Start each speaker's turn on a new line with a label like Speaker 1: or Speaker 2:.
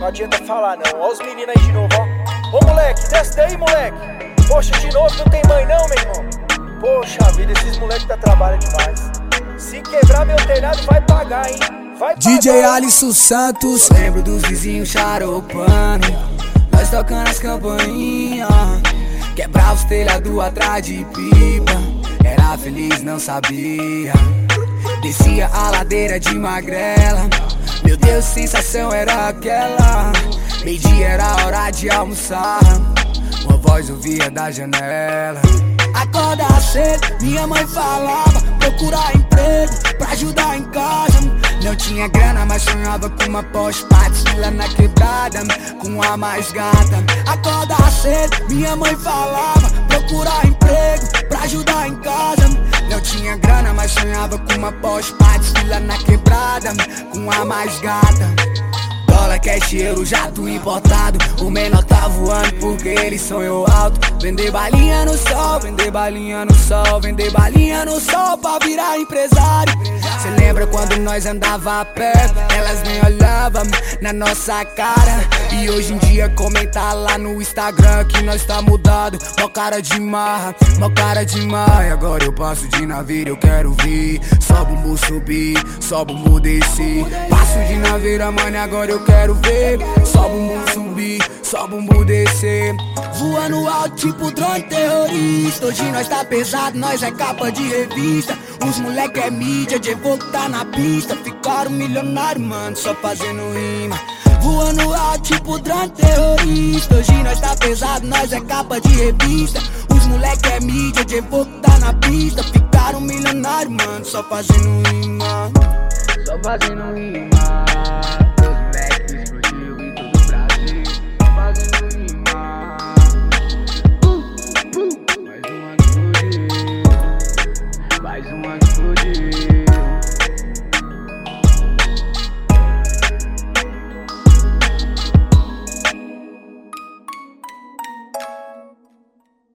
Speaker 1: adianta falar não. Ó os meninos aí de novo, ó. Ô moleque, desce daí, moleque. Poxa, de novo não tem mãe não, meu irmão. Poxa vida, esses moleques tá trabalham demais. Se quebrar meu telhado vai pagar, hein. Vai pagar.
Speaker 2: DJ Alisson Santos.
Speaker 3: Eu lembro dos vizinhos charopando, nós tocando as campainhas, quebrava os telhados atrás de pipa. Era feliz, não sabia. Descia a ladeira de magrela. Meu Deus, sensação era aquela. Meio-dia era hora de almoçar. Uma voz ouvia da janela. Acorda cedo, minha mãe falava, procurar emprego pra ajudar em casa. Não tinha grana, mas sonhava com uma Porsche lá na quebrada, com a mais gata. Acorda cedo, minha mãe falava, procurar emprego pra ajudar em casa. Não tinha grana, mas sonhava com uma Porsche lá na quebrada, com a mais gata. Dólar, cash, euro, jato importado. O menor tá voando porque ele sonhou alto. Vender balinha no sol, vender balinha no sol, vender balinha no sol pra virar empresário. Cê lembra quando nós andava a pé? Elas nem olhavam na nossa cara. E hoje em dia comenta lá no Instagram que nós tá mudado. Mó cara de marra, mó cara de marra. E agora eu passo de navio, eu quero vir. Só bumbum subir, só bumbum descer. Passo de naveira, mano, agora eu quero ver. Só bumbum subir, só bumbum descer. Voando alto tipo drone terrorista. Hoje nós tá pesado, nós é capa de revista. Os moleque é mídia, de Evoque tá na pista. Ficaram milionários, mano, só fazendo rima. Voando alto tipo drone terrorista. Hoje nós tá pesado, nós é capa de revista. Os moleque é mídia, de Evoque tá na pista. Ficaram milionários, mano, só fazendo rima. Só fazendo rima.